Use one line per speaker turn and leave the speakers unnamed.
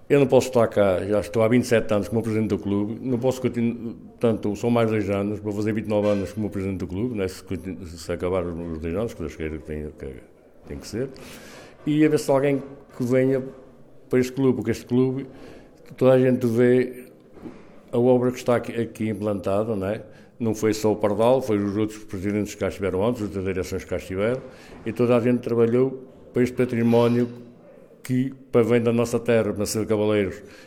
Eu não posso estar cá, já estou há 27 anos como presidente do clube, não posso continuar, portanto, são mais 2 anos, vou fazer 29 anos como presidente do clube, né, se acabar os 2 anos, que Deus queira que tem que ser, e a ver se alguém que venha para este clube, porque este clube, toda a gente vê a obra que está aqui implantada, não é? Não foi só o Pardal, foi os outros presidentes que cá estiveram antes, as outras direções que cá estiveram, e toda a gente trabalhou para este património que vem da nossa terra, Nascer de Cavaleiros,